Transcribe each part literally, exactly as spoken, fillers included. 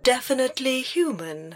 definitely human.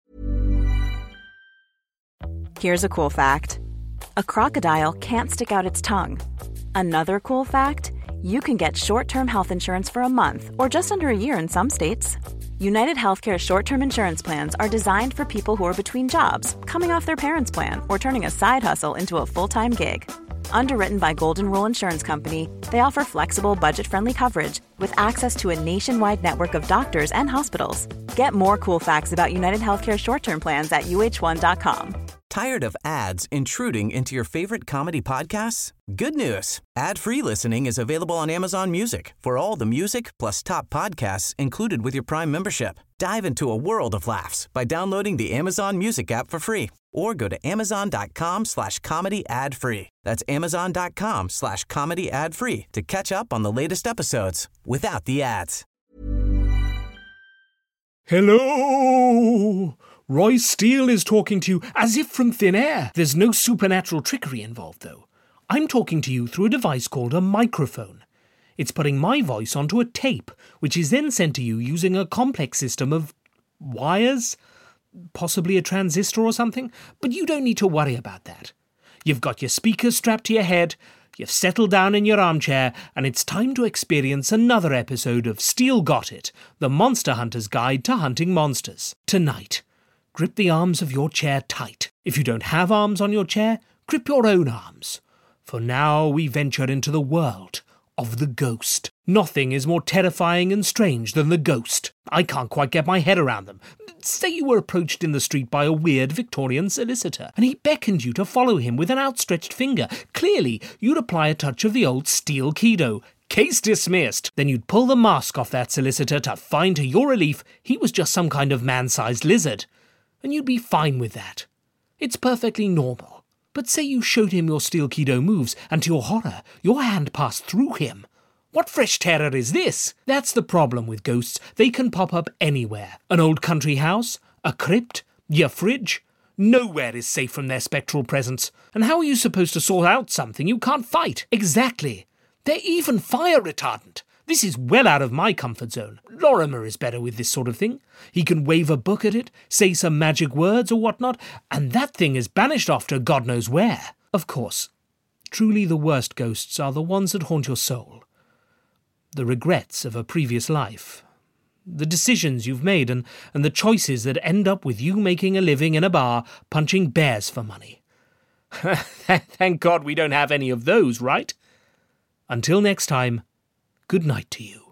Here's a cool fact. A crocodile can't stick out its tongue. Another cool fact, you can get short-term health insurance for a month or just under a year in some states. United Healthcare short-term insurance plans are designed for people who are between jobs, coming off their parents' plan, or turning a side hustle into a full-time gig. Underwritten by Golden Rule Insurance Company, they offer flexible, budget-friendly coverage with access to a nationwide network of doctors and hospitals. Get more cool facts about United Healthcare short-term plans at U H one dot com. Tired of ads intruding into your favorite comedy podcasts? Good news. Ad-free listening is available on Amazon Music for all the music plus top podcasts included with your Prime membership. Dive into a world of laughs by downloading the Amazon Music app for free or go to amazon.com slash comedy ad free. That's amazon.com slash comedy ad free to catch up on the latest episodes without the ads. Hello! Roy Steele is talking to you as if from thin air. There's no supernatural trickery involved, though. I'm talking to you through a device called a microphone. It's putting my voice onto a tape, which is then sent to you using a complex system of wires, possibly a transistor or something, but you don't need to worry about that. You've got your speakers strapped to your head, you've settled down in your armchair, and it's time to experience another episode of Steele Got It, the Monster Hunter's Guide to Hunting Monsters. Tonight, grip the arms of your chair tight. If you don't have arms on your chair, grip your own arms. For now we venture into the world of the ghost. Nothing is more terrifying and strange than the ghost. I can't quite get my head around them. Say you were approached in the street by a weird Victorian solicitor, and he beckoned you to follow him with an outstretched finger. Clearly, you'd apply a touch of the old Steele Kido. Case dismissed. Then you'd pull the mask off that solicitor to find to your relief he was just some kind of man-sized lizard. And you'd be fine with that. It's perfectly normal. But say you showed him your Steele Kido moves, and to your horror, your hand passed through him. What fresh terror is this? That's the problem with ghosts. They can pop up anywhere. An old country house, a crypt, your fridge. Nowhere is safe from their spectral presence. And how are you supposed to sort out something you can't fight? Exactly. They're even fire retardant. This is well out of my comfort zone. Lorimer is better with this sort of thing. He can wave a book at it, say some magic words or whatnot, and that thing is banished off to God knows where. Of course, truly the worst ghosts are the ones that haunt your soul. The regrets of a previous life. The decisions you've made and, and the choices that end up with you making a living in a bar punching bears for money. Thank God we don't have any of those, right? Until next time, good night to you.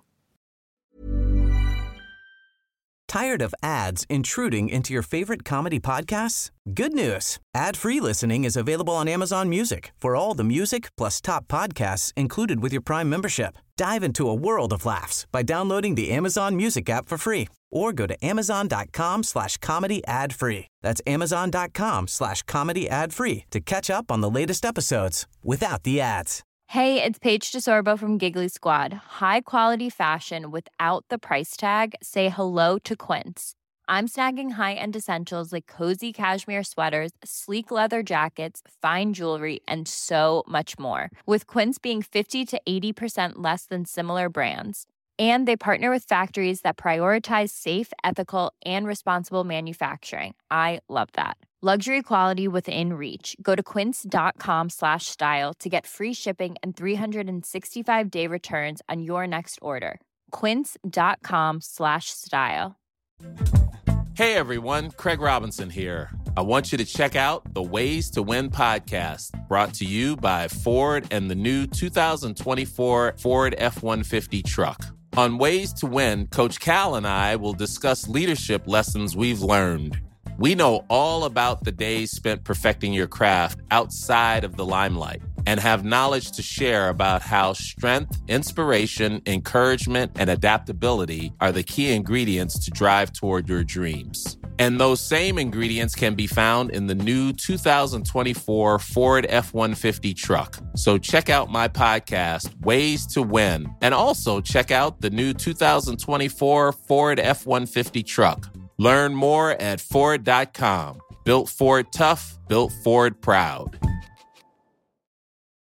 Tired of ads intruding into your favorite comedy podcasts? Good news. Ad-free listening is available on Amazon Music for all the music plus top podcasts included with your Prime membership. Dive into a world of laughs by downloading the Amazon Music app for free or go to amazon.com slash comedy ad free. That's amazon.com slash comedy ad free to catch up on the latest episodes without the ads. Hey, it's Paige DeSorbo from Giggly Squad. High quality fashion without the price tag. Say hello to Quince. I'm snagging high-end essentials like cozy cashmere sweaters, sleek leather jackets, fine jewelry, and so much more. With Quince being fifty to eighty percent less than similar brands. And they partner with factories that prioritize safe, ethical, and responsible manufacturing. I love that. Luxury quality within reach. Go to quince.com slash style to get free shipping and three sixty-five day returns on your next order. Quince.com slash style. Hey everyone, Craig Robinson here. I want you to check out the Ways to Win podcast, brought to you by Ford and the new two thousand twenty-four Ford F one fifty truck. On Ways to Win, Coach Cal and I will discuss leadership lessons we've learned. We know all about the days spent perfecting your craft outside of the limelight and have knowledge to share about how strength, inspiration, encouragement, and adaptability are the key ingredients to drive toward your dreams. And those same ingredients can be found in the new two thousand twenty-four Ford F one fifty truck. So check out my podcast, Ways to Win, and also check out the new two thousand twenty-four Ford F one fifty truck. Learn more at Ford dot com. Built Ford tough, built Ford proud.